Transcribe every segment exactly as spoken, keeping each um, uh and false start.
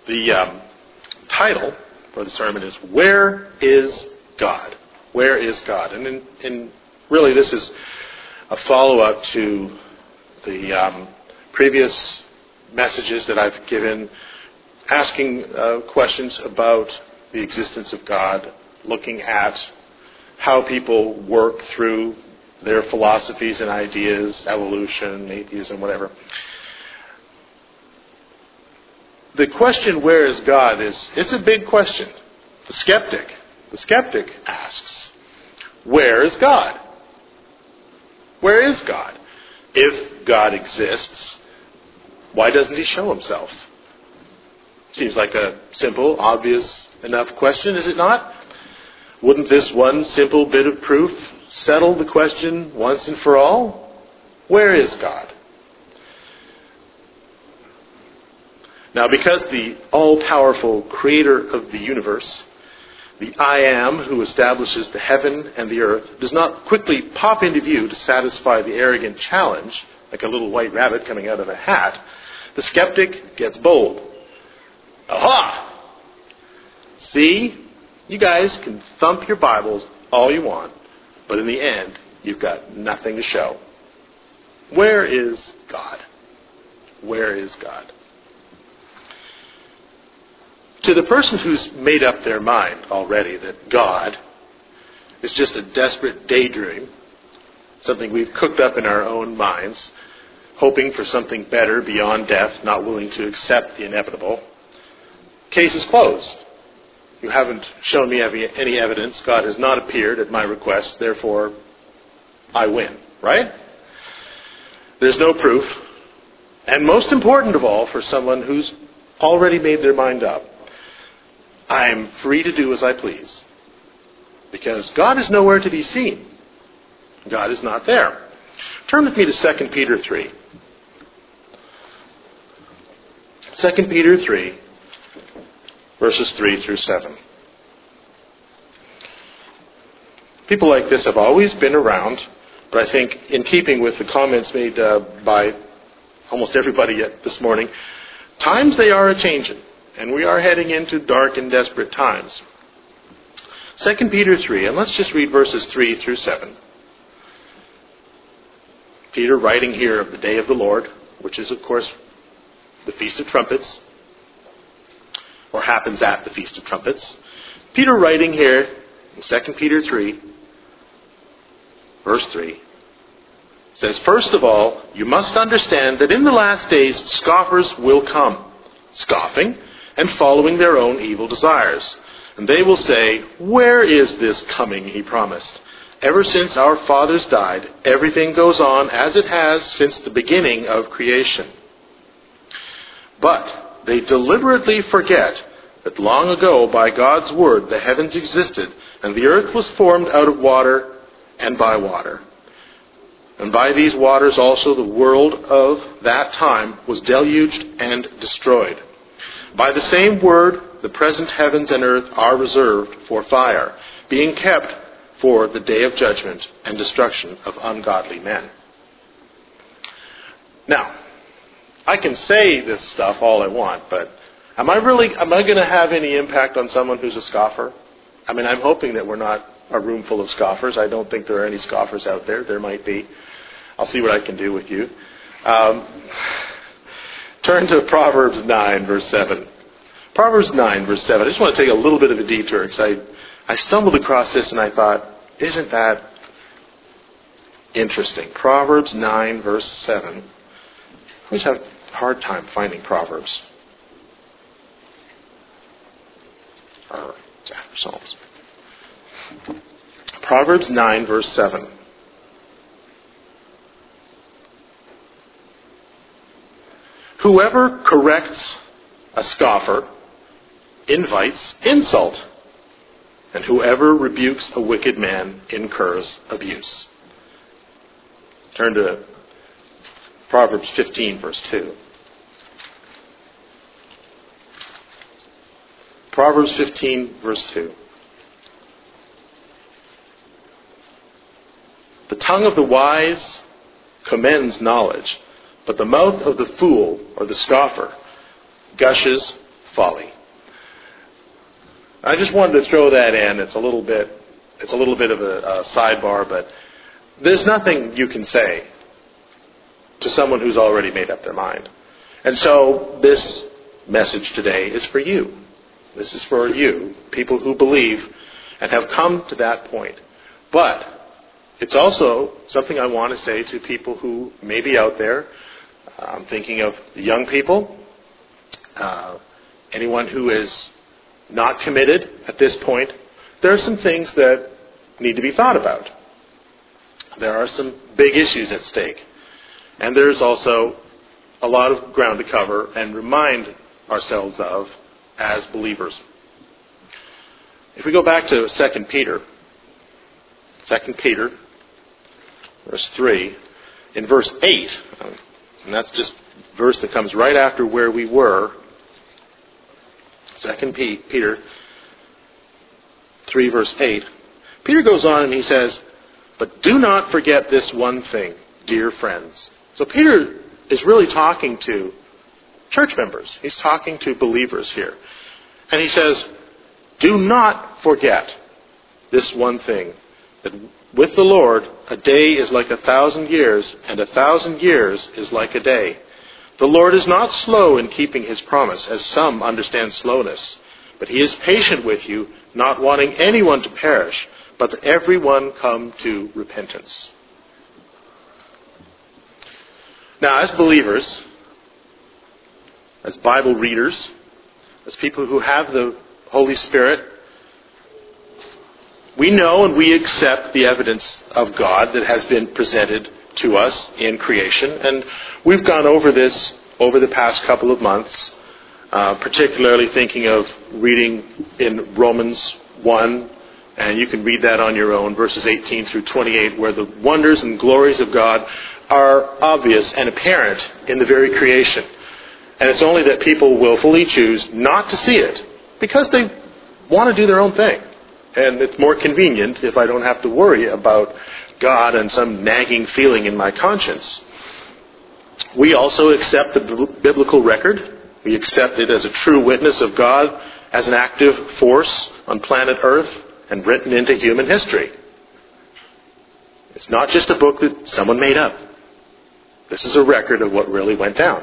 The um, title for the sermon is Where is God? Where is God? And, in, in really this is a follow-up to the um, previous messages that I've given, asking uh, questions about the existence of God, looking at how people work through their philosophies and ideas, evolution, atheism, whatever. The question, where is God, is it's a big question. The skeptic, the skeptic asks, where is God? Where is God? If God exists, why doesn't he show himself? Seems like a simple, obvious enough question, is it not? Wouldn't this one simple bit of proof settle the question once and for all? Where is God? Now, because the all-powerful creator of the universe, the I Am who establishes the heaven and the earth, does not quickly pop into view to satisfy the arrogant challenge, like a little white rabbit coming out of a hat, the skeptic gets bold. Aha! See? You guys can thump your Bibles all you want, but in the end, you've got nothing to show. Where is God? Where is God? To the person who's made up their mind already that God is just a desperate daydream, something we've cooked up in our own minds, hoping for something better beyond death, not willing to accept the inevitable, case is closed. You haven't shown me any evidence. God has not appeared at my request. Therefore, I win. Right? There's no proof. And most important of all, for someone who's already made their mind up, I'm free to do as I please. Because God is nowhere to be seen. God is not there. Turn with me to Second Peter three. Second Peter three. Verses three through seven. People like this have always been around, but I think in keeping with the comments made uh, by almost everybody yet this morning, times they are a-changing, and we are heading into dark and desperate times. Second Peter three, and let's just read verses three through seven. Peter writing here of the day of the Lord, which is, of course, the Feast of Trumpets, or happens at the Feast of Trumpets. Peter writing here in Second Peter three, verse three, says, First of all, you must understand that in the last days scoffers will come, scoffing and following their own evil desires. And they will say, Where is this coming he promised? Ever since our fathers died, everything goes on as it has since the beginning of creation. But they deliberately forget that long ago, by God's word, the heavens existed, and the earth was formed out of water and by water. And by these waters also the world of that time was deluged and destroyed. By the same word, the present heavens and earth are reserved for fire, being kept for the day of judgment and destruction of ungodly men. Now, I can say this stuff all I want, but am I really, am I going to have any impact on someone who's a scoffer? I mean, I'm hoping that we're not a room full of scoffers. I don't think there are any scoffers out there. There might be. I'll see what I can do with you. Um, turn to Proverbs nine, verse seven. Proverbs nine, verse seven. I just want to take a little bit of a detour because I, I stumbled across this and I thought, isn't that interesting? Proverbs nine, verse seven. I always have a hard time finding Proverbs. Or Psalms. Proverbs nine, verse seven. Whoever corrects a scoffer invites insult, and whoever rebukes a wicked man incurs abuse. Turn to Proverbs fifteen, verse two. Proverbs fifteen, verse two. The tongue of the wise commends knowledge, but the mouth of the fool or the scoffer gushes folly. I just wanted to throw that in. It's a little bit, it's a little bit of a, a sidebar, but there's nothing you can say to someone who's already made up their mind. And so this message today is for you. This is for you, people who believe and have come to that point. But it's also something I want to say to people who may be out there. I'm thinking of the young people, uh, anyone who is not committed at this point. There are some things that need to be thought about. There are some big issues at stake. And there's also a lot of ground to cover and remind ourselves of as believers. If we go back to Second Peter, Second Peter, verse three, in verse eight, and that's just a verse that comes right after where we were, Second Peter three, verse eight, Peter goes on and he says, "But do not forget this one thing, dear friends." So Peter is really talking to church members. He's talking to believers here. And he says, do not forget this one thing, that with the Lord, a day is like a thousand years, and a thousand years is like a day. The Lord is not slow in keeping his promise, as some understand slowness, but he is patient with you, not wanting anyone to perish, but that everyone come to repentance. Now, as believers, as Bible readers, as people who have the Holy Spirit, we know and we accept the evidence of God that has been presented to us in creation. And we've gone over this over the past couple of months, uh, particularly thinking of reading in Romans one, and you can read that on your own, verses eighteen through twenty-eight, where the wonders and glories of God are obvious and apparent in the very creation. And it's only that people willfully choose not to see it because they want to do their own thing. And it's more convenient if I don't have to worry about God and some nagging feeling in my conscience. We also accept the biblical record. We accept it as a true witness of God as an active force on planet Earth and written into human history. It's not just a book that someone made up. This is a record of what really went down.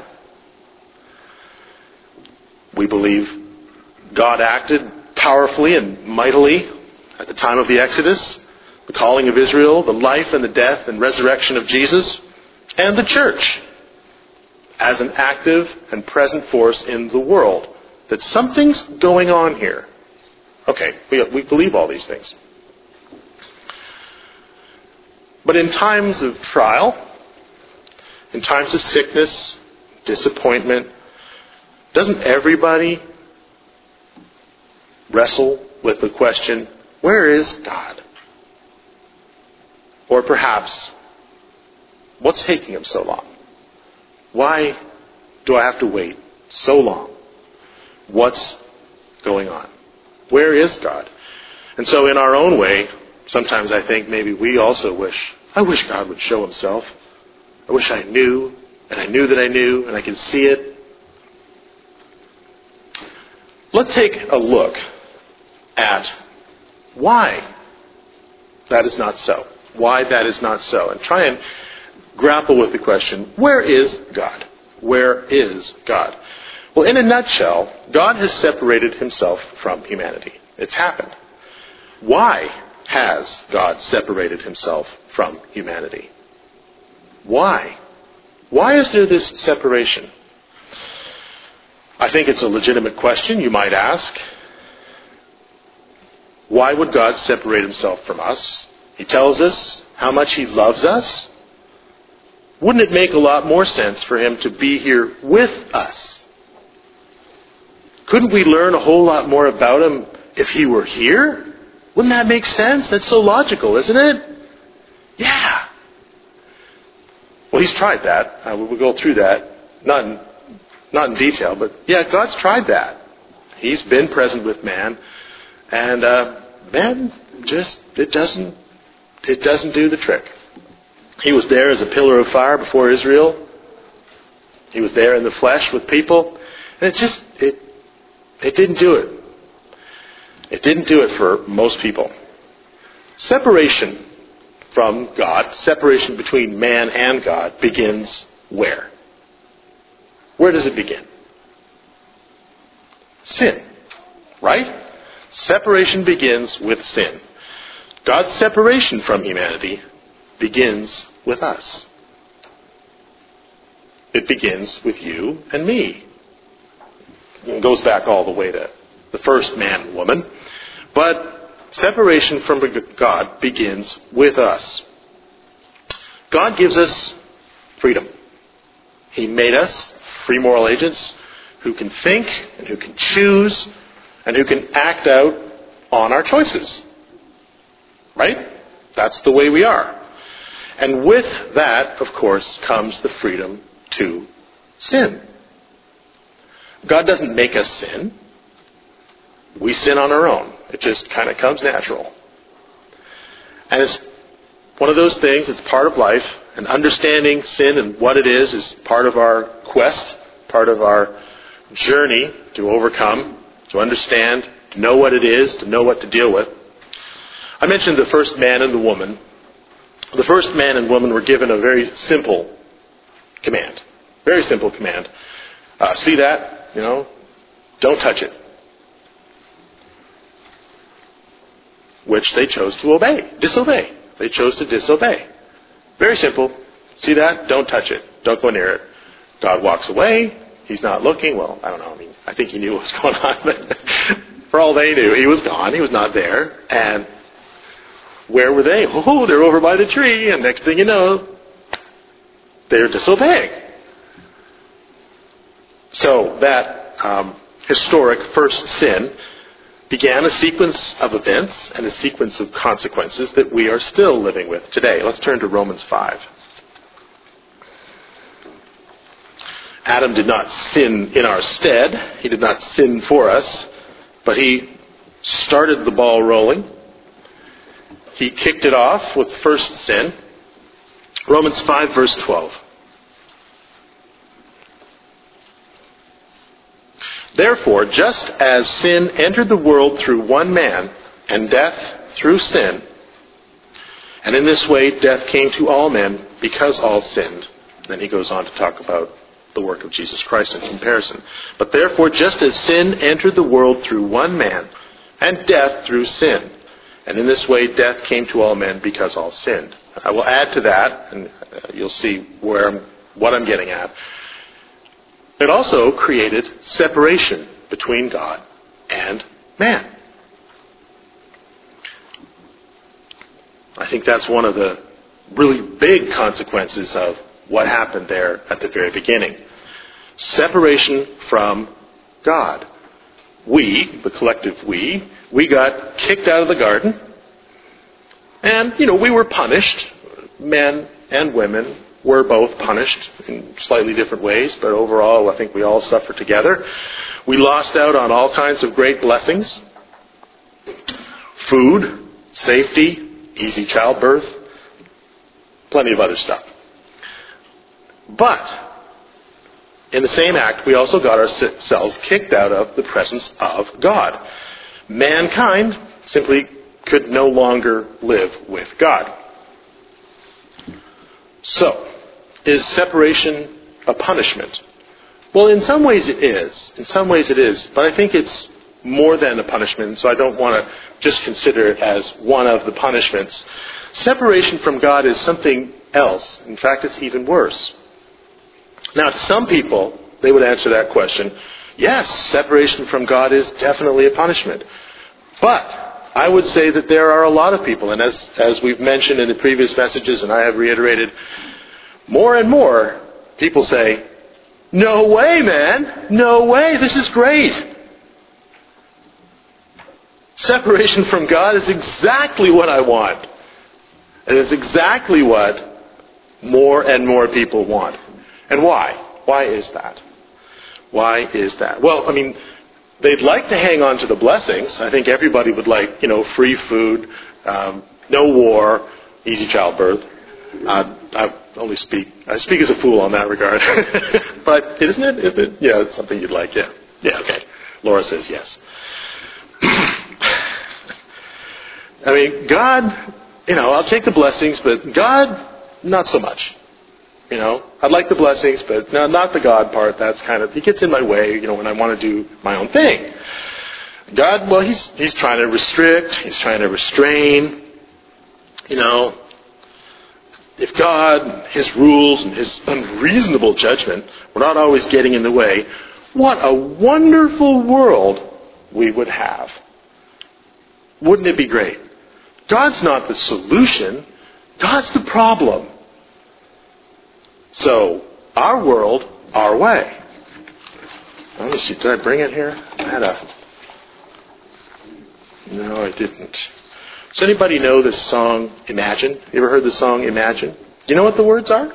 We believe God acted powerfully and mightily at the time of the Exodus, the calling of Israel, the life and the death and resurrection of Jesus, and the church as an active and present force in the world. That something's going on here. Okay, we, we believe all these things. But in times of trial, in times of sickness, disappointment, doesn't everybody wrestle with the question, where is God? Or perhaps, what's taking him so long? Why do I have to wait so long? What's going on? Where is God? And so in our own way, sometimes I think maybe we also wish, I wish God would show himself. I wish I knew, and I knew that I knew, and I could see it. Let's take a look at why that is not so. Why that is not so. And try and grapple with the question, where is God? Where is God? Well, in a nutshell, God has separated himself from humanity. It's happened. Why has God separated himself from humanity? Why? Why is there this separation? I think it's a legitimate question you might ask. Why would God separate himself from us? He tells us how much he loves us. Wouldn't it make a lot more sense for him to be here with us? Couldn't we learn a whole lot more about him if he were here? Wouldn't that make sense? That's so logical, isn't it? Yeah. Well, he's tried that. Uh, we'll go through that. Not in, not in detail, but yeah, God's tried that. He's been present with man. And uh, man, just, it doesn't, it doesn't do the trick. He was there as a pillar of fire before Israel. He was there in the flesh with people. And it just, it, It didn't do it. It didn't do it for most people. Separation from God, separation between man and God, begins where? Where does it begin? Sin. Right? Separation begins with sin. God's separation from humanity begins with us. It begins with you and me. It goes back all the way to the first man and woman. But separation from God begins with us. God gives us freedom. He made us free moral agents who can think and who can choose and who can act out on our choices. Right? That's the way we are. And with that, of course, comes the freedom to sin. God doesn't make us sin. We sin on our own. It just kind of comes natural. And it's one of those things, it's part of life. And understanding sin and what it is is part of our quest, part of our journey to overcome, to understand, to know what it is, to know what to deal with. I mentioned the first man and the woman. The first man and woman were given a very simple command. Very simple command. Uh, see that? You know, don't touch it. Which they chose to obey, disobey. They chose to disobey. Very simple. See that? Don't touch it. Don't go near it. God walks away. He's not looking. Well, I don't know. I mean, I think he knew what was going on. But for all they knew, he was gone. He was not there. And where were they? Oh, they're over by the tree. And next thing you know, they're disobeying. So that um, historic first sin began a sequence of events and a sequence of consequences that we are still living with today. Let's turn to Romans five. Adam did not sin in our stead. He did not sin for us. But he started the ball rolling. He kicked it off with the first sin. Romans five, verse twelve. Therefore, just as sin entered the world through one man, and death through sin, and in this way death came to all men because all sinned. Then he goes on to talk about the work of Jesus Christ in comparison. But therefore, just as sin entered the world through one man, and death through sin, and in this way death came to all men because all sinned. I will add to that, and you'll see where I'm, what I'm getting at. It also created separation between God and man. I think that's one of the really big consequences of what happened there at the very beginning. Separation from God. We, the collective we, we got kicked out of the garden. And, you know, we were punished. Men and women were both punished in slightly different ways, but overall I think we all suffered together. We lost out on all kinds of great blessings. Food, safety, easy childbirth, plenty of other stuff. But in the same act, we also got ourselves kicked out of the presence of God. Mankind simply could no longer live with God. So, is separation a punishment? Well, in some ways it is. In some ways it is. But I think it's more than a punishment, so I don't want to just consider it as one of the punishments. Separation from God is something else. In fact, it's even worse. Now, to some people, they would answer that question, yes, separation from God is definitely a punishment. But I would say that there are a lot of people, and as, as we've mentioned in the previous messages, and I have reiterated, more and more people say, no way, man. No way. This is great. Separation from God is exactly what I want. And it's exactly what more and more people want. And why? Why is that? Why is that? Well, I mean, they'd like to hang on to the blessings. I think everybody would like, you know, free food, um, no war, easy childbirth. Uh, I only speak, I speak as a fool on that regard. But isn't it? Isn't it? Yeah, it's something you'd like, yeah. Yeah, okay. Laura says yes. I mean, God, you know, I'll take the blessings, but God, not so much. You know, I'd like the blessings, but no, not the God part. That's kind of, he gets in my way, you know, when I want to do my own thing. God, well, he's he's trying to restrict, he's trying to restrain. You know, if God, his rules and his unreasonable judgment were not always getting in the way, what a wonderful world we would have. Wouldn't it be great? God's not the solution. God's the problem. So, our world, our way. Let me see, did I bring it here? I had a... No, I didn't. Does anybody know this song, Imagine? You ever heard the song, Imagine? Do you know what the words are?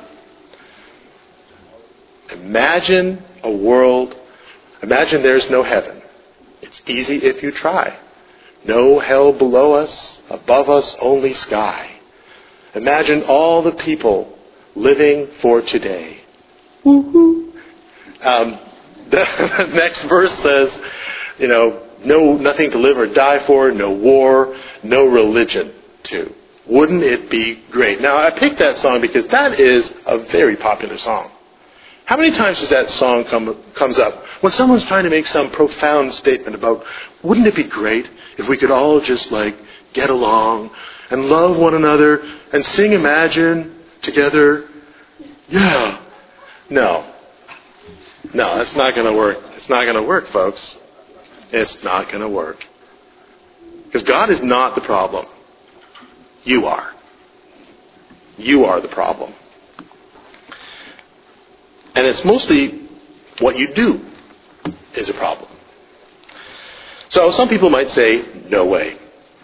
Imagine a world. Imagine there's no heaven. It's easy if you try. No hell below us, above us only sky. Imagine all the people living for today. Woo-hoo. Um, the next verse says, you know, no, nothing to live or die for, no war, no religion too. Wouldn't it be great? Now, I picked that song because that is a very popular song. How many times does that song come comes up when someone's trying to make some profound statement about, wouldn't it be great if we could all just like get along and love one another and sing Imagine together? Yeah. No. No, that's not going to work. It's not going to work, folks. It's not going to work. Because God is not the problem. You are. You are the problem. And it's mostly what you do is a problem. So some people might say, no way.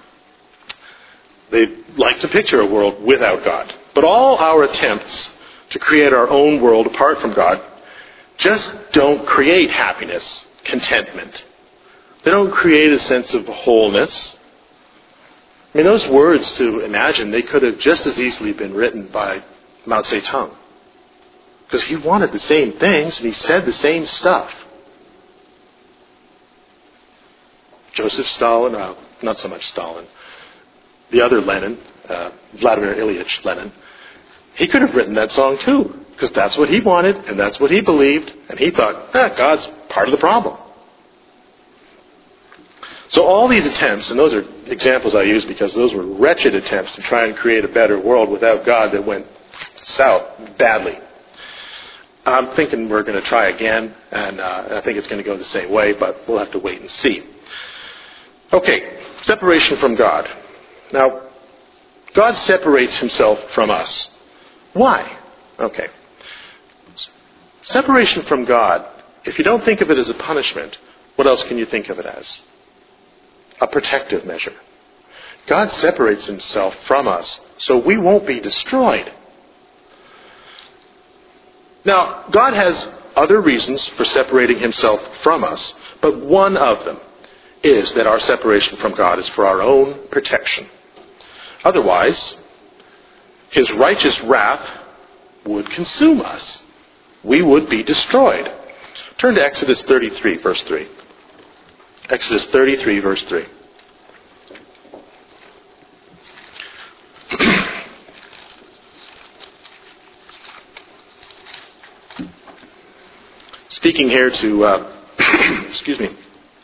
They like to picture a world without God. But all our attempts to create our own world apart from God just don't create happiness, contentment. They don't create a sense of wholeness. I mean, those words to imagine, they could have just as easily been written by Mao Zedong. Because he wanted the same things and he said the same stuff. Joseph Stalin, uh, not so much Stalin, the other Lenin, uh, Vladimir Ilyich Lenin, he could have written that song too. Because that's what he wanted and that's what he believed. And he thought, ah, God's part of the problem. So all these attempts, and those are examples I use because those were wretched attempts to try and create a better world without God that went south badly. I'm thinking we're going to try again, and uh, I think it's going to go the same way, but we'll have to wait and see. Okay, separation from God. Now, God separates himself from us. Why? Okay. Separation from God, if you don't think of it as a punishment, what else can you think of it as? A protective measure. God separates himself from us so we won't be destroyed. Now, God has other reasons for separating himself from us, but one of them is that our separation from God is for our own protection. Otherwise, his righteous wrath would consume us. We would be destroyed. Turn to Exodus thirty-three, verse three. Exodus thirty-three, verse three. Speaking here to, uh, excuse me,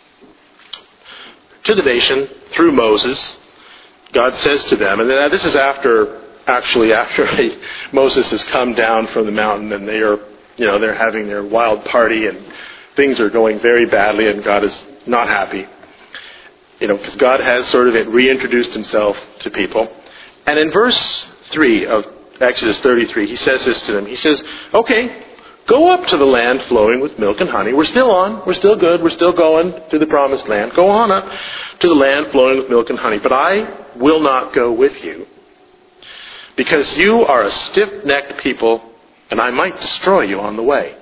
to the nation through Moses, God says to them, and this is after, actually after Moses has come down from the mountain and they are, you know, they're having their wild party and things are going very badly and God is not happy. You know, because God has sort of reintroduced himself to people. And in verse three of Exodus thirty-three, he says this to them. He says, okay, go up to the land flowing with milk and honey. We're still on. We're still good. We're still going to the promised land. Go on up to the land flowing with milk and honey. But I will not go with you because you are a stiff-necked people and I might destroy you on the way.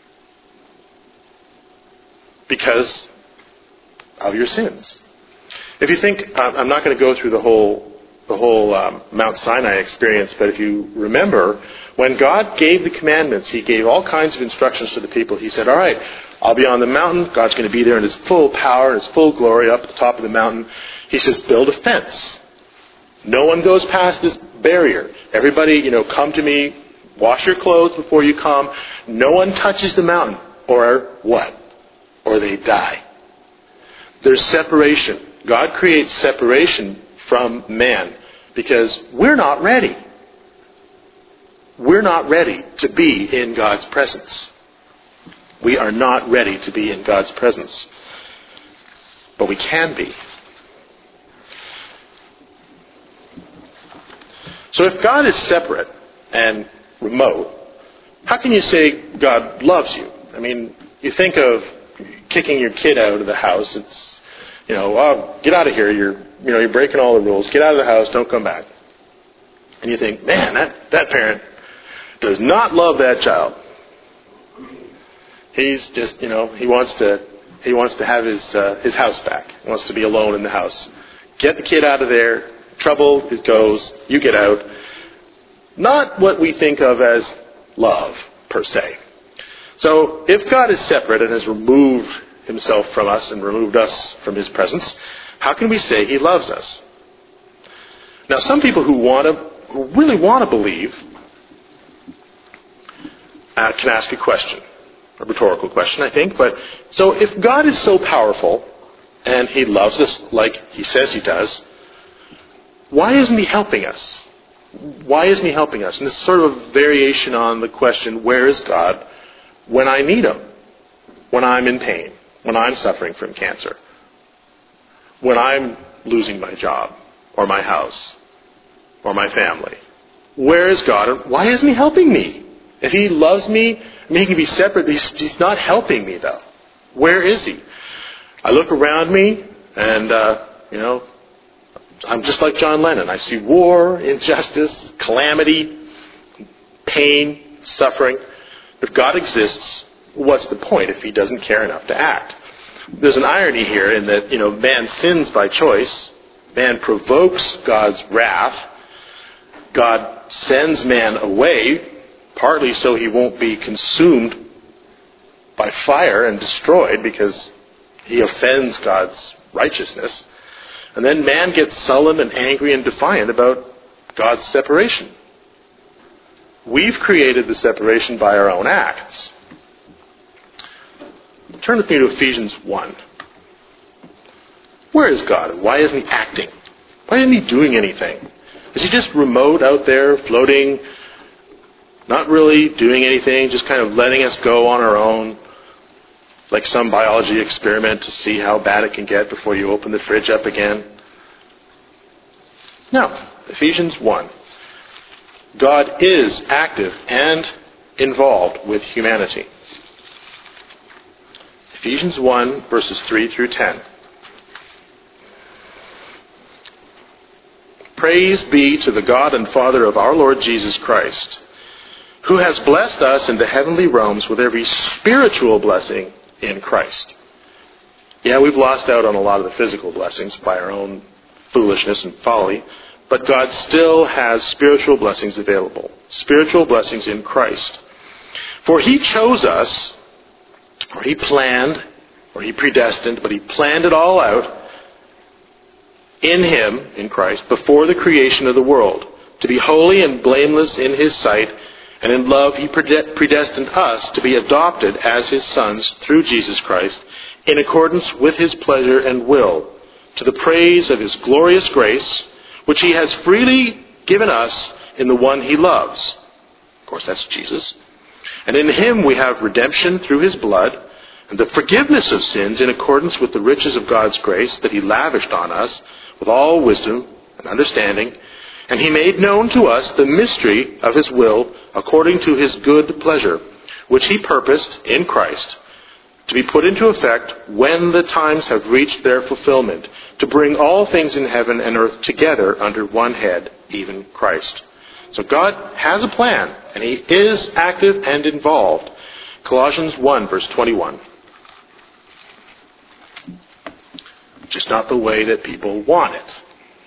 Because of your sins. If you think, I'm not going to go through the whole the whole um, Mount Sinai experience, but if you remember, when God gave the commandments, he gave all kinds of instructions to the people. He said, all right, I'll be on the mountain. God's going to be there in his full power, his full glory up at the top of the mountain. He says, build a fence. No one goes past this barrier. Everybody, you know, come to me. Wash your clothes before you come. No one touches the mountain. Or what? Or they die. There's separation. God creates separation from man because we're not ready. We're not ready to be in God's presence. We are not ready to be in God's presence. But we can be. So if God is separate and remote, how can you say God loves you? I mean, you think of kicking your kid out of the house. It's, you know, oh, get out of here. You're, you know, you're breaking all the rules. Get out of the house. Don't come back. And you think, man, that, that parent does not love that child. He's just, you know, he wants to, he wants to have his uh, his house back. He wants to be alone in the house. Get the kid out of there. Trouble it goes. You get out. Not what we think of as love, per se. So, if God is separate and has removed himself from us and removed us from his presence, how can we say he loves us? Now, some people who want to, who really want to believe, uh, can ask a question. A rhetorical question, I think. But, so if God is so powerful, and he loves us like he says he does, why isn't he helping us? Why isn't he helping us? And this is sort of a variation on the question, where is God when I need him? When I'm in pain? When I'm suffering from cancer? When I'm losing my job? Or my house? Or my family? Where is God? Why isn't he helping me? If he loves me, I mean, he can be separate. He's, he's not helping me, though. Where is he? I look around me, and, uh, you know, I'm just like John Lennon. I see war, injustice, calamity, pain, suffering. If God exists, what's the point if he doesn't care enough to act? There's an irony here in that, you know, man sins by choice. Man provokes God's wrath. God sends man away, partly so he won't be consumed by fire and destroyed because he offends God's righteousness. And then man gets sullen and angry and defiant about God's separation. We've created the separation by our own acts. Turn with me to Ephesians one. Where is God and why isn't he acting? Why isn't he doing anything? Is he just remote out there floating, not really doing anything, just kind of letting us go on our own, like some biology experiment to see how bad it can get before you open the fridge up again? No. Ephesians one. God is active and involved with humanity. Ephesians one, verses three through ten. Praise be to the God and Father of our Lord Jesus Christ, who has blessed us in the heavenly realms with every spiritual blessing in Christ. Yeah, we've lost out on a lot of the physical blessings by our own foolishness and folly, but God still has spiritual blessings available. Spiritual blessings in Christ. For he chose us, or he planned, or he predestined, but he planned it all out in him, in Christ, before the creation of the world, to be holy and blameless in his sight, and in love he predestined us to be adopted as his sons through Jesus Christ, in accordance with his pleasure and will, to the praise of his glorious grace, which he has freely given us in the one he loves. Of course, that's Jesus. And in him we have redemption through his blood, and the forgiveness of sins in accordance with the riches of God's grace that he lavished on us with all wisdom and understanding. And he made known to us the mystery of his will according to his good pleasure, which he purposed in Christ to be put into effect when the times have reached their fulfillment, to bring all things in heaven and earth together under one head, even Christ. So God has a plan, and he is active and involved. Colossians one, verse twenty-one. Just not the way that people want it.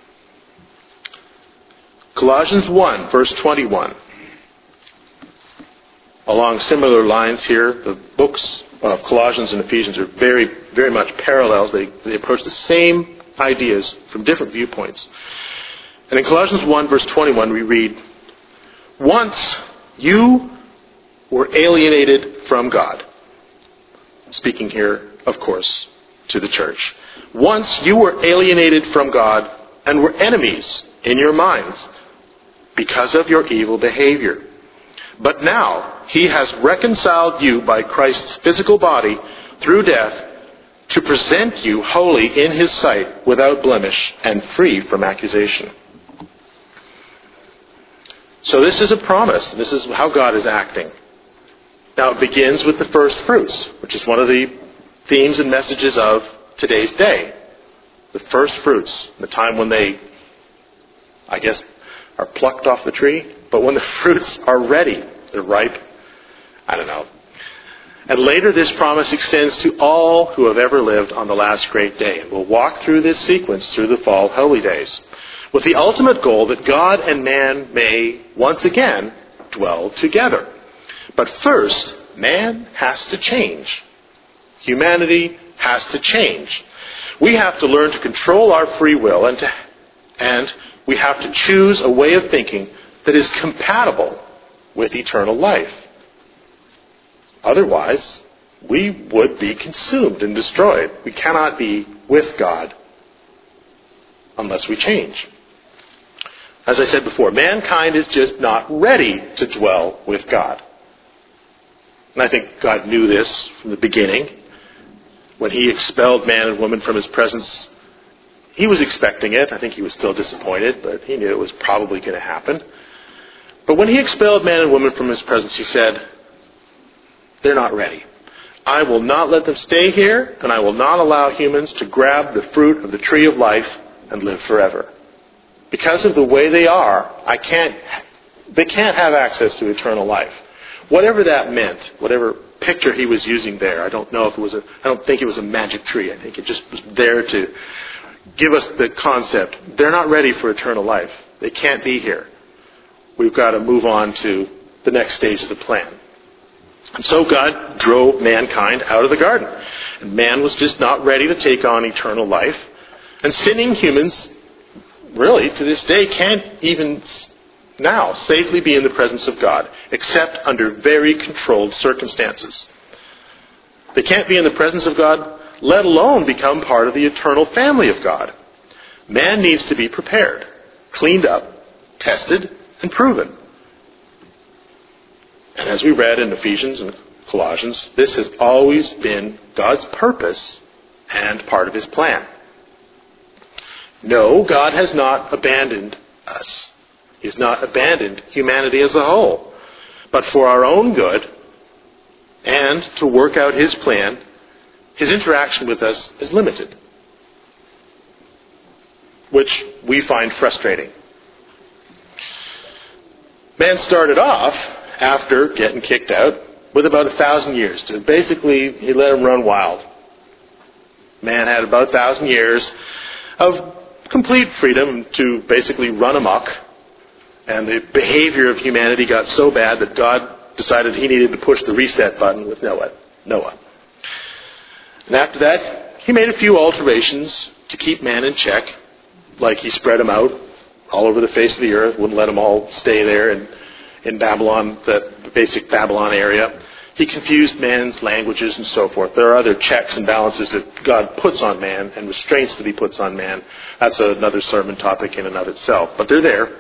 Colossians one, verse twenty-one. Along similar lines here, the books uh, Colossians and Ephesians are very, very much parallels. They, they approach the same ideas from different viewpoints. And in Colossians one, verse twenty-one, we read, "Once you were alienated from God." Speaking here, of course, to the church. "Once you were alienated from God and were enemies in your minds because of your evil behavior. But now he has reconciled you by Christ's physical body through death to present you holy in his sight, without blemish and free from accusation." So this is a promise. This is how God is acting. Now it begins with the first fruits, which is one of the themes and messages of today's day. The first fruits, the time when they, I guess, are plucked off the tree, but when the fruits are ready, they're ripe. I don't know. And later this promise extends to all who have ever lived on the last great day. And we'll walk through this sequence through the fall holy days, with the ultimate goal that God and man may once again dwell together. But first, man has to change. Humanity has to change. We have to learn to control our free will, and to, and we have to choose a way of thinking that is compatible with eternal life. Otherwise, we would be consumed and destroyed. We cannot be with God unless we change. As I said before, mankind is just not ready to dwell with God. And I think God knew this from the beginning. When he expelled man and woman from his presence, he was expecting it. I think he was still disappointed, but he knew it was probably going to happen. But when he expelled man and woman from his presence, he said, "They're not ready. I will not let them stay here, and I will not allow humans to grab the fruit of the tree of life and live forever. Because of the way they are, I can't, they can't have access to eternal life." Whatever that meant, whatever picture he was using there, I don't know if it was a, I don't think it was a magic tree. I think it just was there to give us the concept. They're not ready for eternal life. They can't be here. We've got to move on to the next stage of the plan. And so God drove mankind out of the garden. And man was just not ready to take on eternal life. And sinning humans, really, to this day, can't even now safely be in the presence of God, except under very controlled circumstances. They can't be in the presence of God, let alone become part of the eternal family of God. Man needs to be prepared, cleaned up, tested, and proven. And as we read in Ephesians and Colossians, this has always been God's purpose and part of his plan. No, God has not abandoned us. He has not abandoned humanity as a whole. But for our own good and to work out his plan, his interaction with us is limited, which we find frustrating. Man started off, after getting kicked out, with about a thousand years. To basically, he let him run wild. Man had about a thousand years of complete freedom to basically run amok. And the behavior of humanity got so bad that God decided he needed to push the reset button with Noah. Noah. And after that, he made a few alterations to keep man in check. Like he spread them out all over the face of the earth, wouldn't let them all stay there in, in Babylon, the basic Babylon area. He confused man's languages and so forth. There are other checks and balances that God puts on man and restraints that he puts on man. That's another sermon topic in and of itself. But they're there.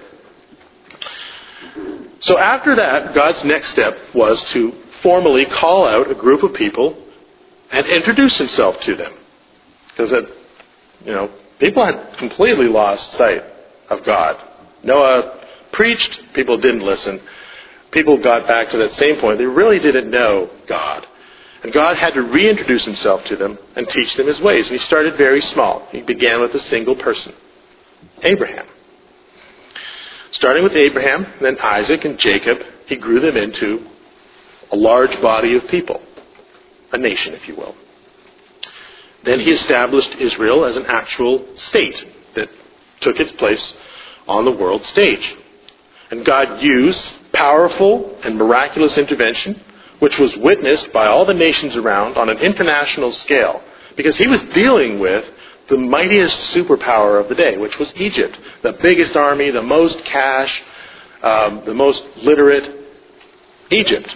So after that, God's next step was to formally call out a group of people and introduce himself to them. Because, it, you know, people had completely lost sight of God. Noah preached, people didn't listen. People got back to that same point. They really didn't know God. And God had to reintroduce himself to them and teach them his ways. And he started very small. He began with a single person, Abraham. Starting with Abraham, then Isaac and Jacob, he grew them into a large body of people, a nation, if you will. Then he established Israel as an actual state that took its place on the world stage. And God used powerful and miraculous intervention which was witnessed by all the nations around on an international scale, because he was dealing with the mightiest superpower of the day, which was Egypt, the biggest army, the most cash, um, the most literate. Egypt.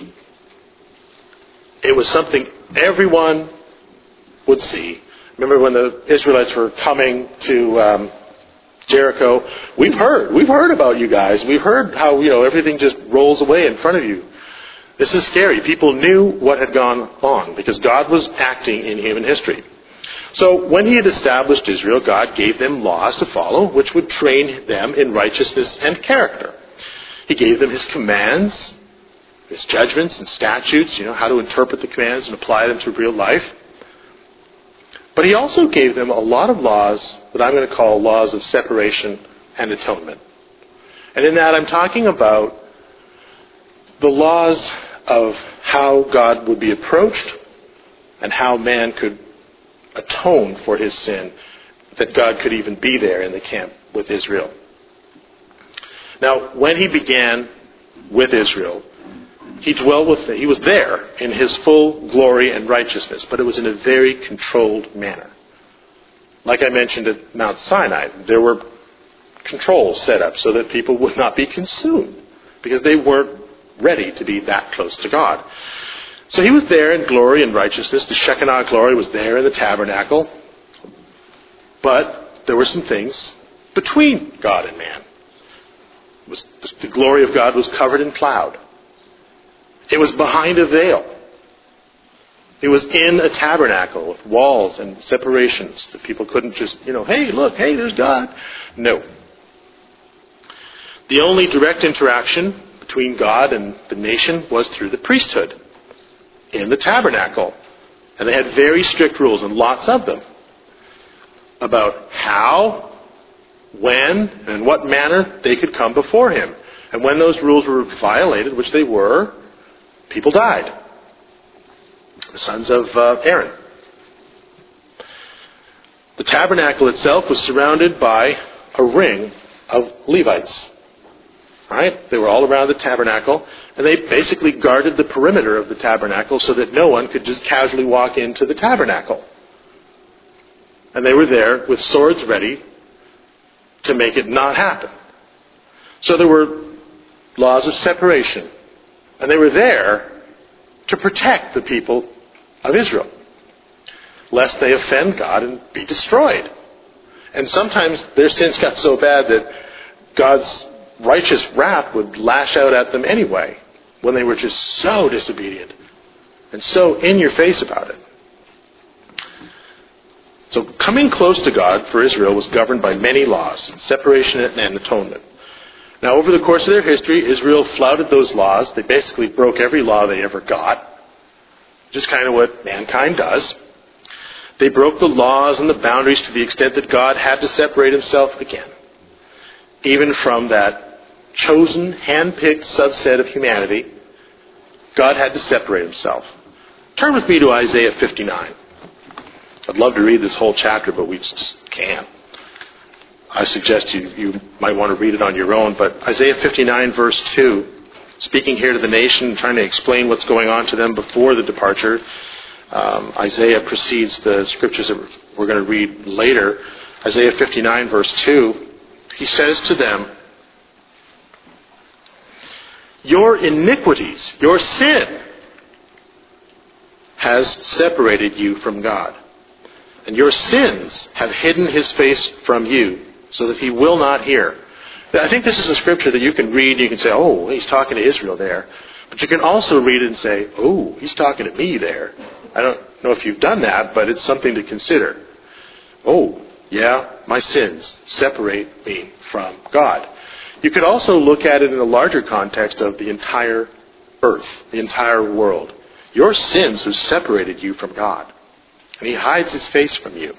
It was something everyone would see. Remember when the Israelites were coming to um, Jericho? We've heard. We've heard about you guys. We've heard how, you know, everything just rolls away in front of you. This is scary. People knew what had gone on because God was acting in human history. So when he had established Israel, God gave them laws to follow, which would train them in righteousness and character. He gave them his commands, his judgments and statutes, you know, how to interpret the commands and apply them to real life. But he also gave them a lot of laws that I'm going to call laws of separation and atonement. And in that I'm talking about the laws of how God would be approached and how man could atone for his sin, that God could even be there in the camp with Israel. Now, when he began with Israel, he dwelled with them. He was there in his full glory and righteousness, but it was in a very controlled manner. Like I mentioned at Mount Sinai, there were controls set up so that people would not be consumed because they weren't ready to be that close to God. So he was there in glory and righteousness. The Shekinah glory was there in the tabernacle. But there were some things between God and man. It was, the glory of God was covered in cloud. It was behind a veil. It was in a tabernacle with walls and separations that people couldn't just, you know, hey, look, hey, there's God. No. The only direct interaction between God and the nation was through the priesthood in the tabernacle. And they had very strict rules, and lots of them, about how, when, and what manner they could come before him. And when those rules were violated, which they were, people died. The sons of uh, Aaron. The tabernacle itself was surrounded by a ring of Levites. Right? They were all around the tabernacle, and they basically guarded the perimeter of the tabernacle so that no one could just casually walk into the tabernacle. And they were there with swords ready to make it not happen. So there were laws of separation. And they were there to protect the people of Israel, lest they offend God and be destroyed. And sometimes their sins got so bad that God's righteous wrath would lash out at them anyway, when they were just so disobedient and so in your face about it. So coming close to God for Israel was governed by many laws, separation and atonement. Now, over the course of their history, Israel flouted those laws. They basically broke every law they ever got. Just kind of what mankind does. They broke the laws and the boundaries to the extent that God had to separate himself again. Even from that chosen, hand-picked subset of humanity, God had to separate himself. Turn with me to Isaiah fifty-nine. I'd love to read this whole chapter, but we just can't. I suggest you, you might want to read it on your own, but Isaiah fifty-nine verse two, speaking here to the nation, trying to explain what's going on to them before the departure. Um, Isaiah precedes the scriptures that we're going to read later. Isaiah fifty-nine verse two, he says to them, your iniquities, your sin, has separated you from God. And your sins have hidden his face from you, so that he will not hear. I think this is a scripture that you can read and you can say, oh, he's talking to Israel there. But you can also read it and say, oh, he's talking to me there. I don't know if you've done that, but it's something to consider. Oh, yeah, my sins separate me from God. You could also look at it in a larger context of the entire earth, the entire world. Your sins have separated you from God, and he hides his face from you.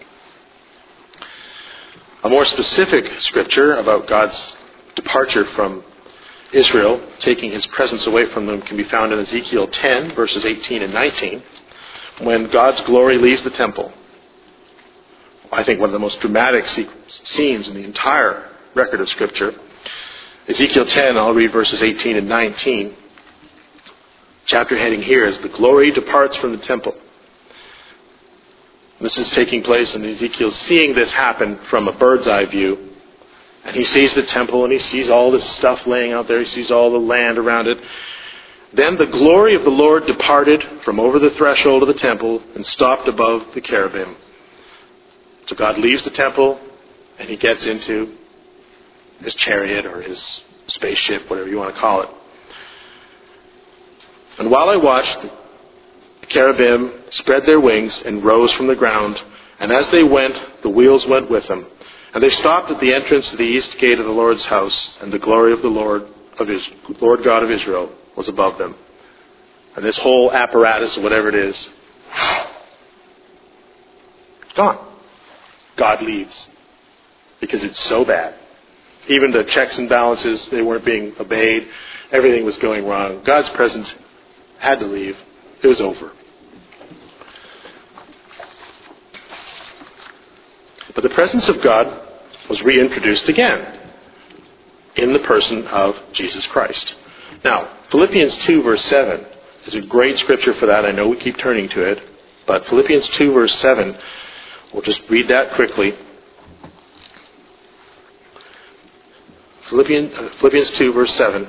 A more specific scripture about God's departure from Israel, taking his presence away from them, can be found in Ezekiel ten, verses eighteen and nineteen, when God's glory leaves the temple. I think one of the most dramatic scenes in the entire record of Scripture. Ezekiel ten, I'll read verses eighteen and nineteen. chapter heading here is the glory departs from the temple. This is taking place, and Ezekiel's seeing this happen from a bird's eye view. And he sees the temple, and he sees all this stuff laying out there. He sees all the land around it. Then the glory of the Lord departed from over the threshold of the temple and stopped above the cherubim. So God leaves the temple, and he gets into his chariot or his spaceship, whatever you want to call it. And while I watched, the cherubim spread their wings and rose from the ground, and as they went, the wheels went with them. And they stopped at the entrance to the east gate of the Lord's house, and the glory of the Lord of his Lord God of Israel was above them. And this whole apparatus, whatever it is, it's gone. God leaves. Because it's so bad. Even the checks and balances, they weren't being obeyed. Everything was going wrong. God's presence had to leave. It was over. But the presence of God was reintroduced again in the person of Jesus Christ. Now, Philippians two verse seven is a great scripture for that. I know we keep turning to it. But Philippians two verse seven, we'll just read that quickly. Philippians, uh, Philippians two verse seven.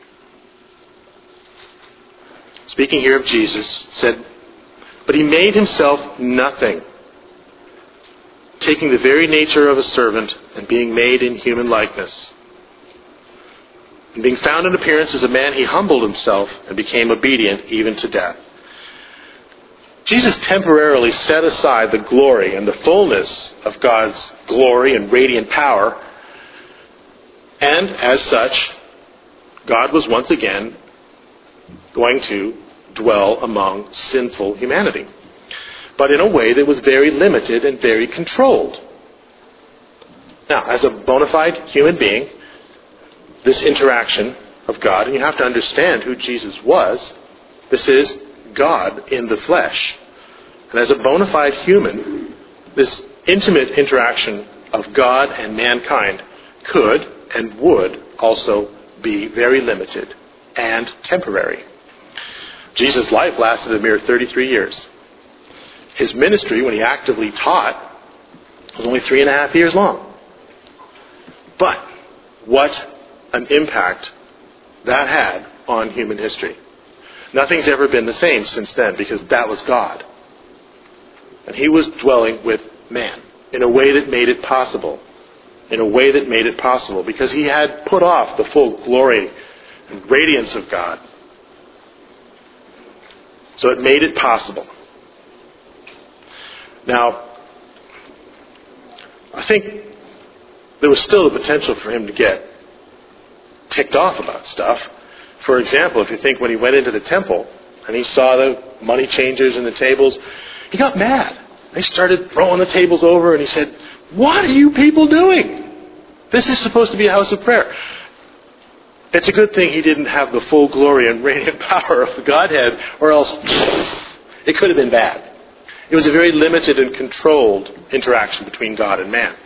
Speaking here of Jesus, said, "But he made himself nothing, taking the very nature of a servant and being made in human likeness. And being found in appearance as a man, he humbled himself and became obedient even to death." Jesus temporarily set aside the glory and the fullness of God's glory and radiant power. And as such, God was once again going to dwell among sinful humanity. But in a way that was very limited and very controlled. Now, as a bona fide human being, this interaction of God, and you have to understand who Jesus was, this is God in the flesh. And as a bona fide human, this intimate interaction of God and mankind could and would also be very limited and temporary. Jesus' life lasted a mere thirty-three years. His ministry, when he actively taught, was only three and a half years long. But what an impact that had on human history. Nothing's ever been the same since then, because that was God. And he was dwelling with man in a way that made it possible. In a way that made it possible, because he had put off the full glory and radiance of God. So it made it possible. Now, I think there was still the potential for him to get ticked off about stuff. For example, if you think when he went into the temple and he saw the money changers and the tables, he got mad. He started throwing the tables over and he said, "What are you people doing? This is supposed to be a house of prayer." It's a good thing he didn't have the full glory and radiant power of the Godhead, or else it could have been bad. It was a very limited and controlled interaction between God and man.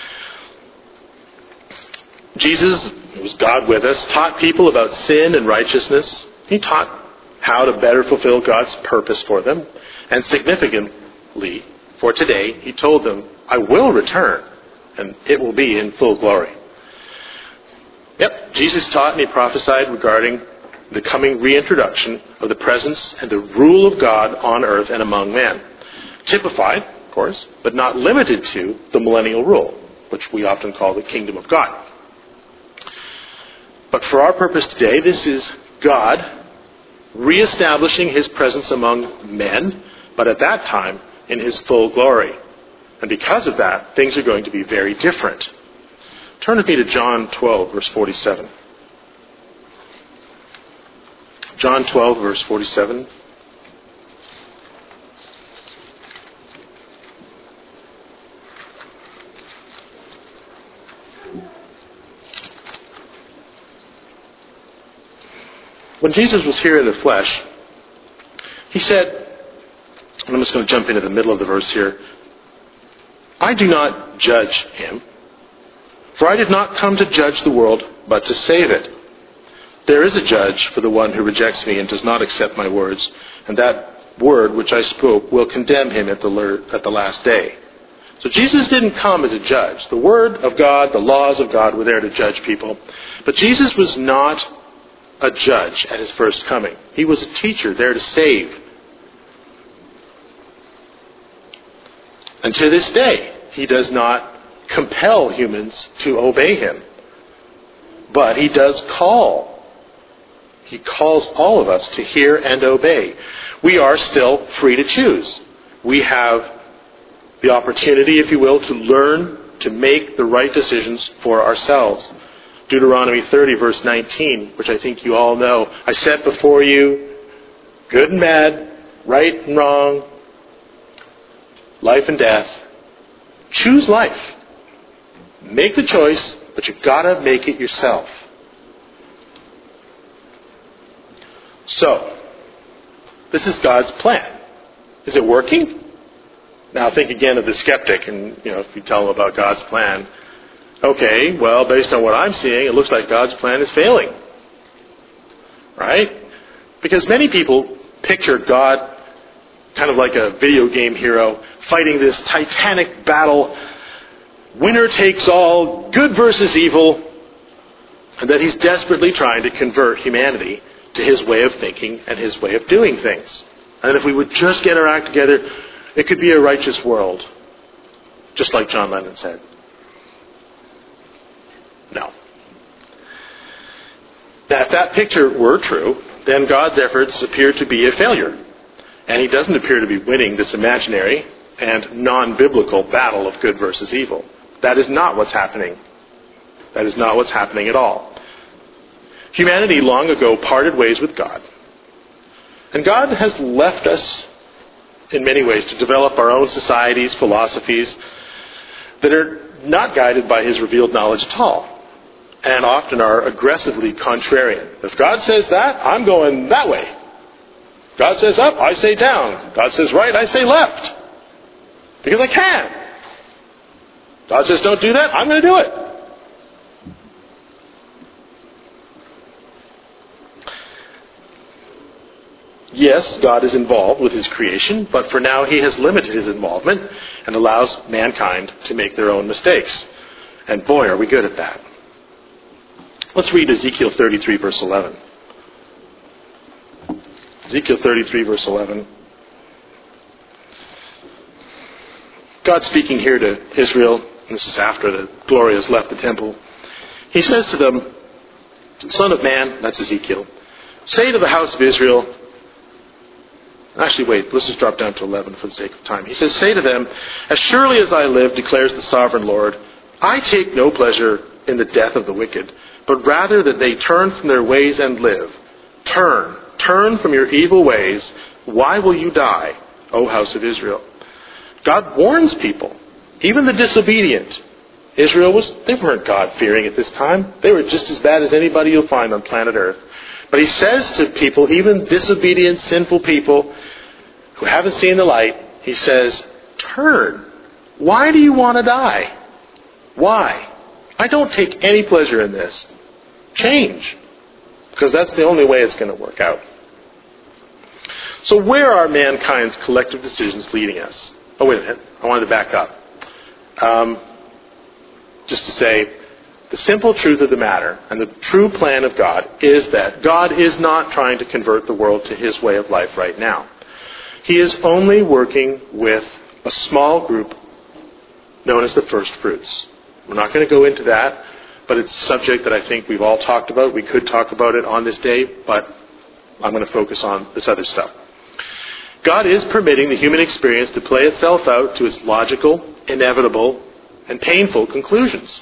Jesus, who was God with us, taught people about sin and righteousness. He taught how to better fulfill God's purpose for them. And significantly, for today, he told them, "I will return, and it will be in full glory." Yep, Jesus taught and he prophesied regarding the coming reintroduction of the presence and the rule of God on earth and among men. Typified, of course, but not limited to the millennial rule, which we often call the kingdom of God. But for our purpose today, this is God reestablishing his presence among men, but at that time in his full glory. And because of that, things are going to be very different. Turn with me to John twelve, verse forty-seven. John twelve, verse forty-seven. When Jesus was here in the flesh, he said, and I'm just going to jump into the middle of the verse here, "I do not judge him, for I did not come to judge the world, but to save it. There is a judge for the one who rejects me and does not accept my words, and that word which I spoke will condemn him at the, ler- at the last day. So Jesus didn't come as a judge. The word of God, the laws of God were there to judge people. But Jesus was not a judge at his first coming. He was a teacher there to save. And to this day, he does not compel humans to obey him. But he does call. He calls all of us to hear and obey. We are still free to choose. We have the opportunity, if you will, to learn to make the right decisions for ourselves. Deuteronomy thirty, verse nineteen, which I think you all know. I set before you good and bad, right and wrong, life and death. Choose life. Make the choice, but you've got to make it yourself. So, this is God's plan. Is it working? Now think again of the skeptic, and you know, if you tell him about God's plan, okay, well, based on what I'm seeing, it looks like God's plan is failing. Right? Because many people picture God kind of like a video game hero fighting this titanic battle, winner takes all, good versus evil, and that he's desperately trying to convert humanity to his way of thinking and his way of doing things. And if we would just get our act together, it could be a righteous world, just like John Lennon said. No. Now, if that picture were true, then God's efforts appear to be a failure. And he doesn't appear to be winning this imaginary and non-biblical battle of good versus evil. That is not what's happening. That is not what's happening at all. Humanity long ago parted ways with God. And God has left us in many ways to develop our own societies, philosophies that are not guided by his revealed knowledge at all, and often are aggressively contrarian. If God says that, I'm going that way. God says up, I say down. God says right, I say left. Because I can. God says don't do that, I'm going to do it. Yes, God is involved with his creation, but for now he has limited his involvement and allows mankind to make their own mistakes. And boy, are we good at that. Let's read Ezekiel thirty-three, verse eleven. Ezekiel thirty-three, verse eleven. God speaking here to Israel, this is after the glory has left the temple. He says to them, Son of man, that's Ezekiel, say to the house of Israel, Actually, wait, let's just drop down to eleven for the sake of time. He says, say to them, as surely as I live, declares the sovereign Lord, I take no pleasure in the death of the wicked, but rather that they turn from their ways and live. Turn, turn from your evil ways. Why will you die, O house of Israel? God warns people, even the disobedient. Israel was, they weren't God-fearing at this time. They were just as bad as anybody you'll find on planet Earth. But he says to people, even disobedient, sinful people who haven't seen the light, he says, turn. Why do you want to die? Why? I don't take any pleasure in this. Change. Because that's the only way it's going to work out. So where are mankind's collective decisions leading us? Oh, wait a minute. I wanted to back up. Um, just to say, the simple truth of the matter and the true plan of God is that God is not trying to convert the world to his way of life right now. He is only working with a small group known as the first fruits. We're not going to go into that, but it's a subject that I think we've all talked about. We could talk about it on this day, but I'm going to focus on this other stuff. God is permitting the human experience to play itself out to its logical, inevitable, and painful conclusions.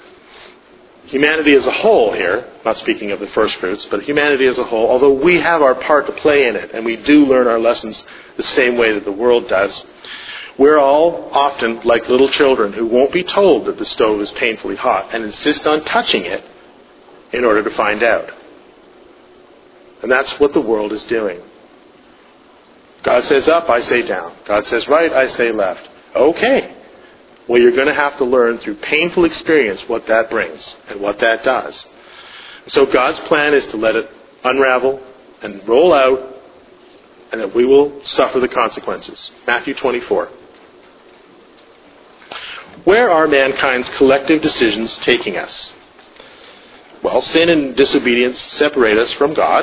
Humanity as a whole here, not speaking of the first fruits, but humanity as a whole, although we have our part to play in it, and we do learn our lessons the same way that the world does, we're all often like little children who won't be told that the stove is painfully hot and insist on touching it in order to find out. And that's what the world is doing. God says up, I say down. God says right, I say left. Okay. Well, you're going to have to learn through painful experience what that brings and what that does. So God's plan is to let it unravel and roll out, and that we will suffer the consequences. Matthew twenty-four. Where are mankind's collective decisions taking us? Well, sin and disobedience separate us from God.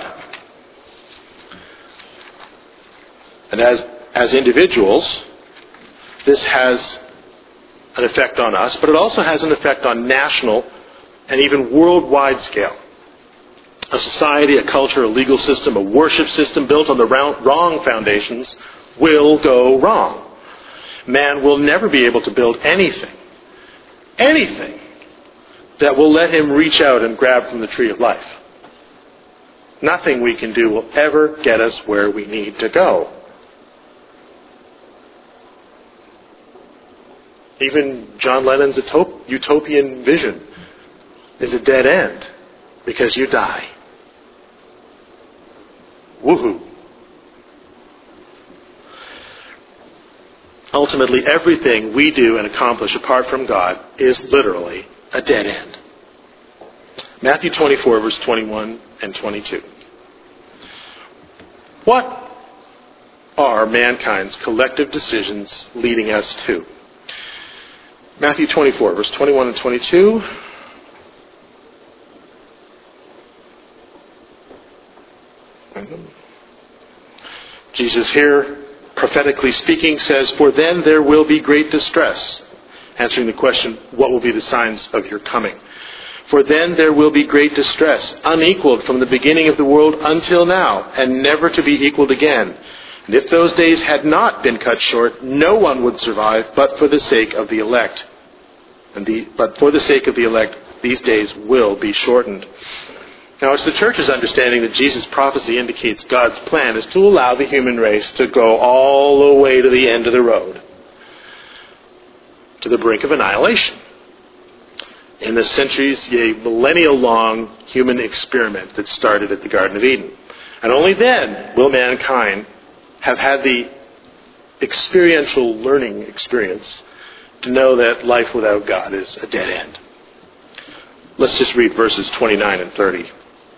And as, as individuals, this has an effect on us, but it also has an effect on national and even worldwide scale. A society, a culture, a legal system, a worship system built on the wrong foundations will go wrong. Man will never be able to build anything, anything that will let him reach out and grab from the tree of life. Nothing we can do will ever get us where we need to go. Even John Lennon's utopian vision is a dead end because you die. Woohoo. Ultimately, everything we do and accomplish apart from God is literally a dead end. Matthew twenty-four, verse twenty-one and twenty-two. What are mankind's collective decisions leading us to? Matthew twenty-four, verse twenty-one and twenty-two. Jesus here, prophetically speaking, says, "For then there will be great distress." Answering the question, what will be the signs of your coming? "For then there will be great distress, unequaled from the beginning of the world until now, and never to be equaled again. And if those days had not been cut short, no one would survive, but for the sake of the elect. And the, but for the sake of the elect, these days will be shortened." Now, it's the church's understanding that Jesus' prophecy indicates God's plan is to allow the human race to go all the way to the end of the road, to the brink of annihilation, in the centuries, yea, millennia-long human experiment that started at the Garden of Eden. And only then will mankind have had the experiential learning experience to know that life without God is a dead end. Let's just read verses twenty-nine and thirty.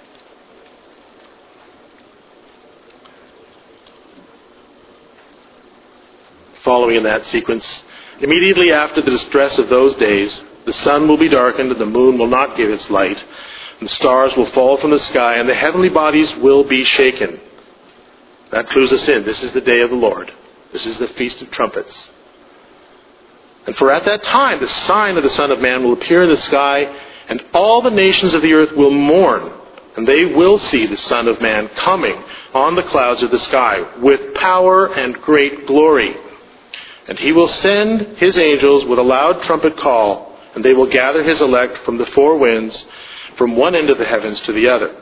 Following in that sequence, "Immediately after the distress of those days, the sun will be darkened, and the moon will not give its light, and the stars will fall from the sky, and the heavenly bodies will be shaken." That clues us in. This is the day of the Lord. This is the Feast of Trumpets. "And for at that time the sign of the Son of Man will appear in the sky, and all the nations of the earth will mourn, and they will see the Son of Man coming on the clouds of the sky with power and great glory. And he will send his angels with a loud trumpet call, and they will gather his elect from the four winds, from one end of the heavens to the other."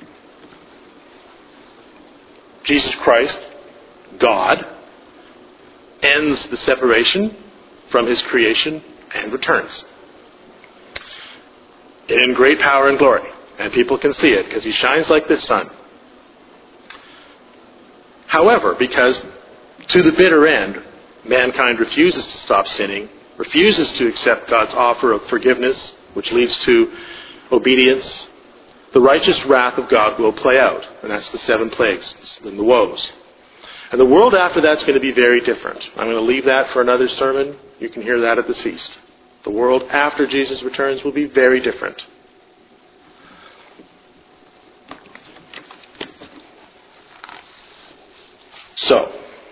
Jesus Christ, God, ends the separation from his creation and returns in great power and glory. And people can see it because he shines like the sun. However, because to the bitter end, mankind refuses to stop sinning, refuses to accept God's offer of forgiveness, which leads to obedience, the righteous wrath of God will play out. And that's the seven plagues and the woes. And the world after that's going to be very different. I'm going to leave that for another sermon. You can hear that at this feast. The world after Jesus returns will be very different. So,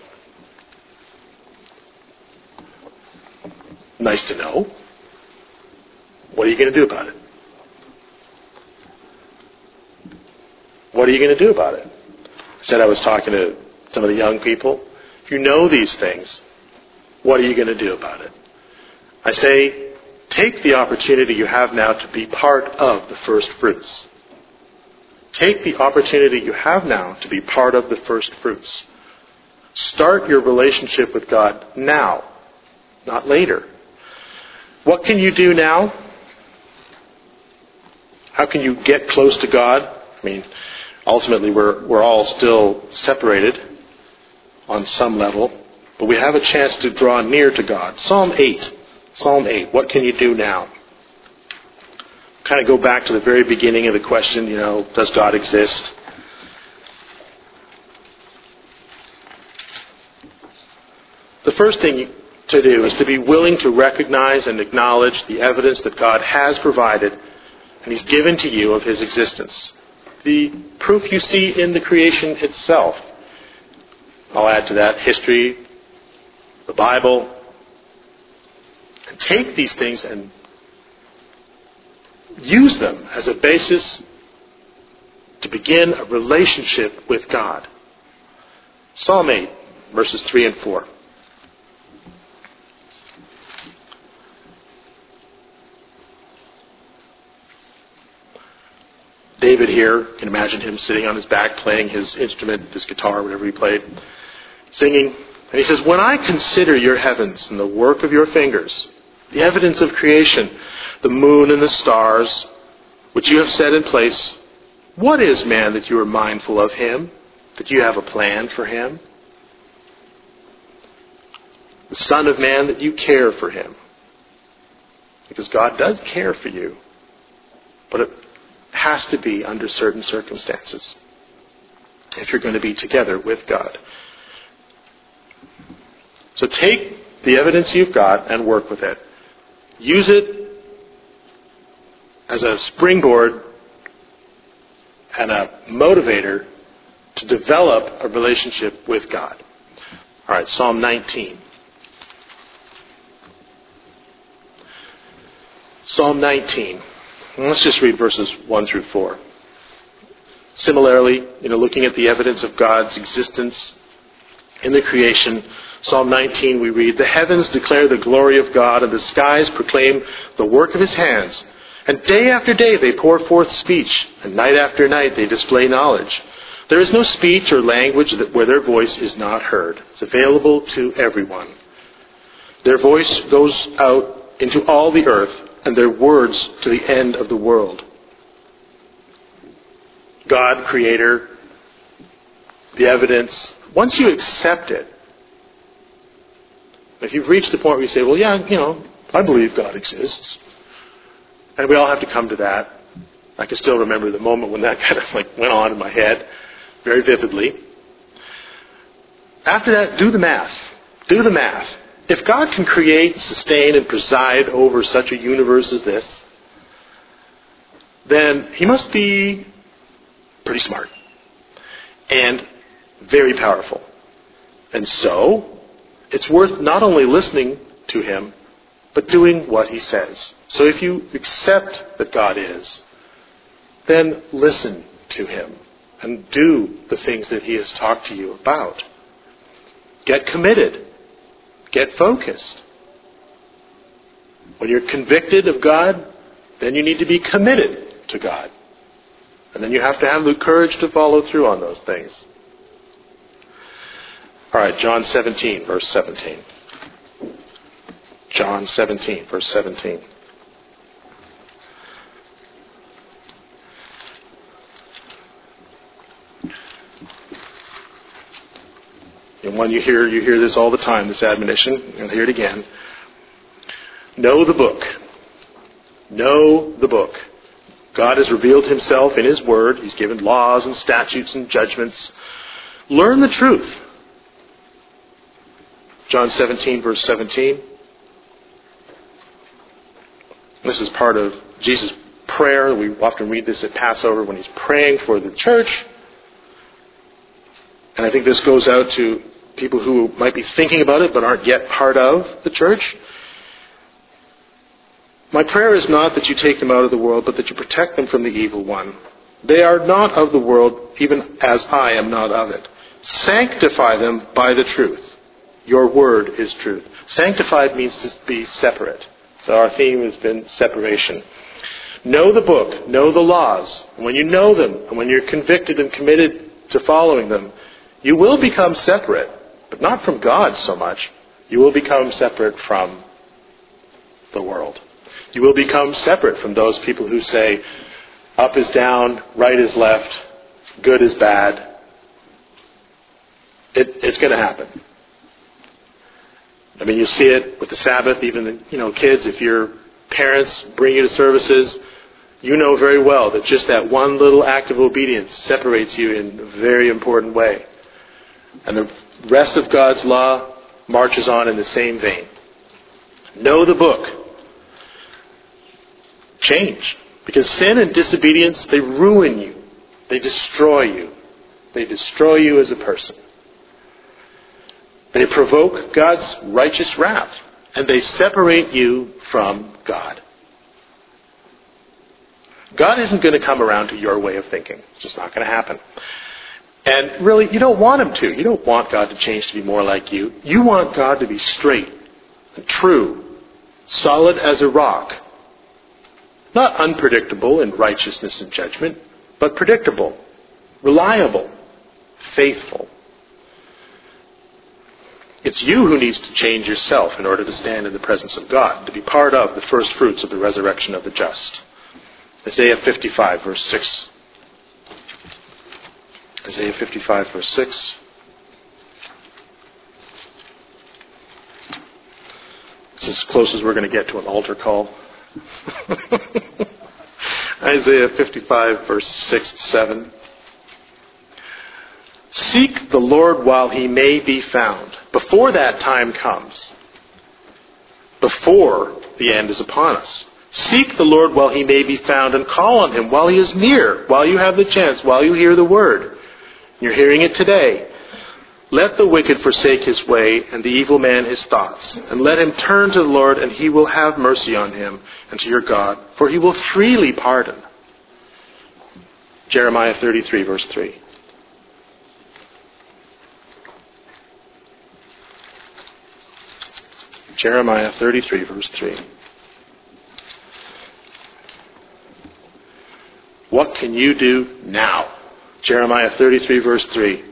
nice to know. What are you going to do about it? What are you going to do about it? I said I was talking to some of the young people. If you know these things, what are you going to do about it? I say, take the opportunity you have now to be part of the first fruits. Take the opportunity you have now to be part of the first fruits. Start your relationship with God now, not later. What can you do now? How can you get close to God? I mean, ultimately we're we're all still separated on some level, but we have a chance to draw near to God. Psalm eight. Psalm eight. What can you do now? kind of go back to the very beginning of the question, you know, does God exist? The first thing to do is to be willing to recognize and acknowledge the evidence that God has provided and He's given to you of His existence. The proof you see in the creation itself. I'll add to that history, the Bible. And take these things and use them as a basis to begin a relationship with God. Psalm eight, verses three and four. David here, you can imagine him sitting on his back playing his instrument, his guitar, whatever he played, singing. And he says, when I consider your heavens and the work of your fingers, the evidence of creation, the moon and the stars, which you have set in place, what is man that you are mindful of him, that you have a plan for him? The Son of Man, that you care for him. Because God does care for you, but it has to be under certain circumstances if you're going to be together with God. So take the evidence you've got and work with it. Use it as a springboard and a motivator to develop a relationship with God. All right, Psalm nineteen. Psalm nineteen. And let's just read verses one through four. Similarly, you know, looking at the evidence of God's existence in the creation, Psalm nineteen we read, the heavens declare the glory of God, and the skies proclaim the work of His hands. And day after day they pour forth speech, and night after night they display knowledge. There is no speech or language that where their voice is not heard. It's available to everyone. Their voice goes out into all the earth, and their words to the end of the world. God, Creator, the evidence, once you accept it, if you've reached the point where you say, well, yeah, you know, I believe God exists, and we all have to come to that. I can still remember the moment when that kind of like went on in my head very vividly. After that, do the math. Do the math. If God can create, sustain, and preside over such a universe as this, then He must be pretty smart and very powerful. And so, it's worth not only listening to Him, but doing what He says. So if you accept that God is, then listen to Him and do the things that He has talked to you about. Get committed. Get focused. When you're convicted of God, then you need to be committed to God. And then you have to have the courage to follow through on those things. All right, John seventeen, verse seventeen. John seventeen, verse seventeen. And when you hear, you hear this all the time, this admonition, and hear it again. Know the book. Know the book. God has revealed Himself in His Word. He's given laws and statutes and judgments. Learn the truth. John seventeen, verse seventeen. This is part of Jesus' prayer. We often read this at Passover when He's praying for the church. And I think this goes out to people who might be thinking about it but aren't yet part of the church. My prayer is not that you take them out of the world, but that you protect them from the evil one. They are not of the world, even as I am not of it. Sanctify them by the truth. Your word is truth. Sanctified means to be separate. So our theme has been separation. Know the book. Know the laws. And when you know them, and when you're convicted and committed to following them, you will become separate, but not from God so much. You will become separate from the world. You will become separate from those people who say, up is down, right is left, good is bad. It, it's going to happen. I mean, you see it with the Sabbath, even, you know, kids, if your parents bring you to services, You know very well that just that one little act of obedience separates you in a very important way. And the rest of God's law marches on in the same vein. Know the book. Change. Because sin and disobedience, they ruin you. They destroy you. They destroy you as a person. They provoke God's righteous wrath. And they separate you from God. God isn't going to come around to your way of thinking. It's just not going to happen. And really, you don't want him to. You don't want God to change to be more like you. You want God to be straight and true, solid as a rock. Not unpredictable in righteousness and judgment, but predictable, reliable, faithful. It's you who needs to change yourself in order to stand in the presence of God, to be part of the first fruits of the resurrection of the just. Isaiah fifty-five, verse six. Isaiah fifty-five, verse six. It's as close as we're going to get to an altar call. Isaiah fifty-five, verse six to seven. Seek the Lord while he may be found, before that time comes, before the end is upon us. Seek the Lord while he may be found, and call on him while he is near, while you have the chance, while you hear the word. You're hearing it today. Let the wicked forsake his way, and the evil man his thoughts. And let him turn to the Lord, and he will have mercy on him, and to your God, for he will freely pardon. Jeremiah thirty-three, verse three. Jeremiah thirty-three, verse three. What can you do now? Jeremiah thirty-three, verse three.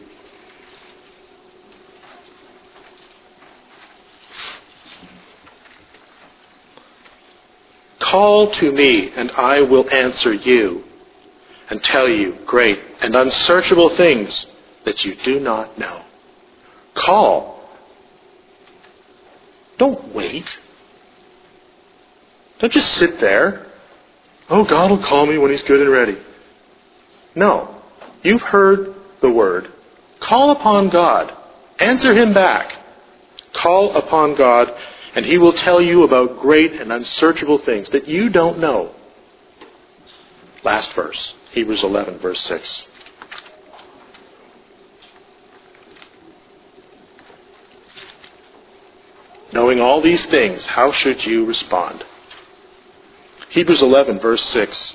Call to me, and I will answer you, and tell you great and unsearchable things that you do not know. Call. Don't wait. Don't just sit there. Oh, God will call me when he's good and ready. No. You've heard the word. Call upon God. Answer him back. Call upon God, and he will tell you about great and unsearchable things that you don't know. Last verse, Hebrews eleven, verse six. Knowing all these things, how should you respond? Hebrews eleven, verse six.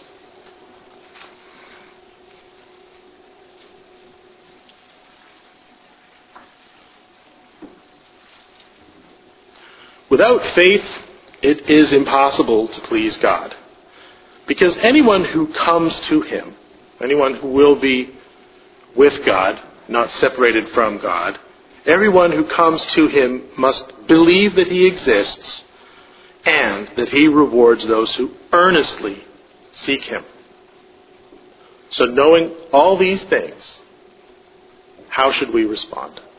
Without faith, it is impossible to please God. Because anyone who comes to him, anyone who will be with God, not separated from God, everyone who comes to him must believe that he exists and that he rewards those who earnestly seek him. So knowing all these things, how should we respond?